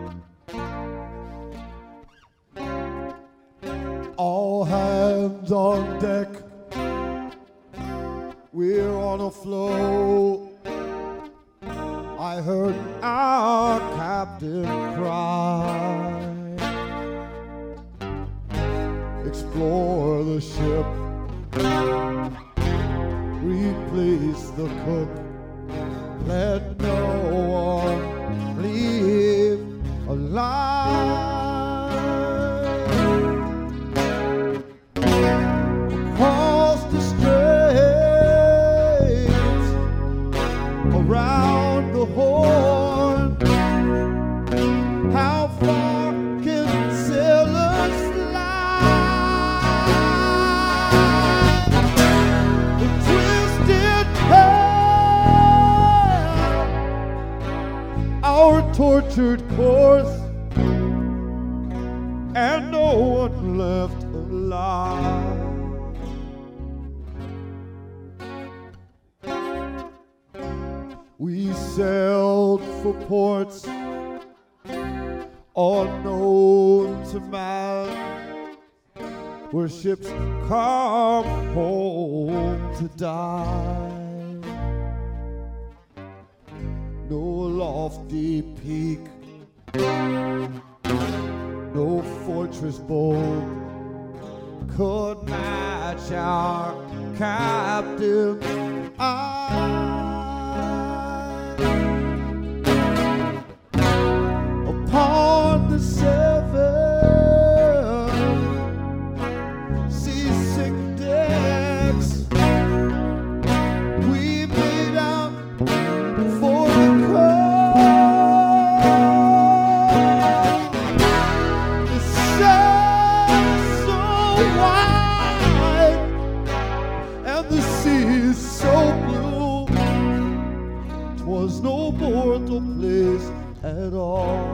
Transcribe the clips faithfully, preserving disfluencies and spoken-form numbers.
All hands on deck, we're on a flow. I heard our captain cry, explore the ship, replace the cook, let no one leave alive. Across the straits, around the horn, how far can sailors fly? The twisted path, our tortured course, and no one left alive. We sailed for ports unknown to man, where ships come home to die. No lofty peak, no fortress bold could match our captain's eye. Upon the seven sea-sick decks, we made out for the coast. The sun so wide and the sea so blue, 'twas no mortal place at all.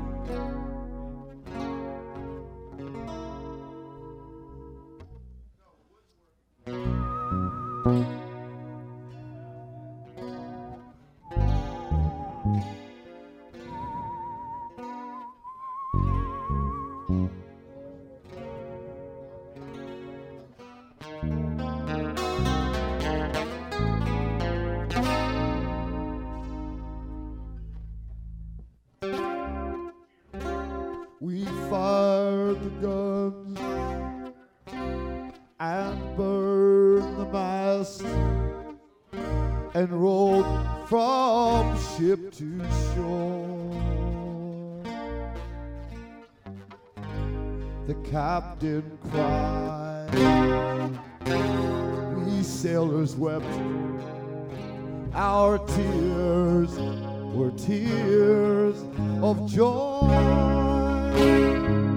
We fired the guns and burned the mast and rolled from ship to shore. The captain cried, we sailors wept, our tears were tears of joy.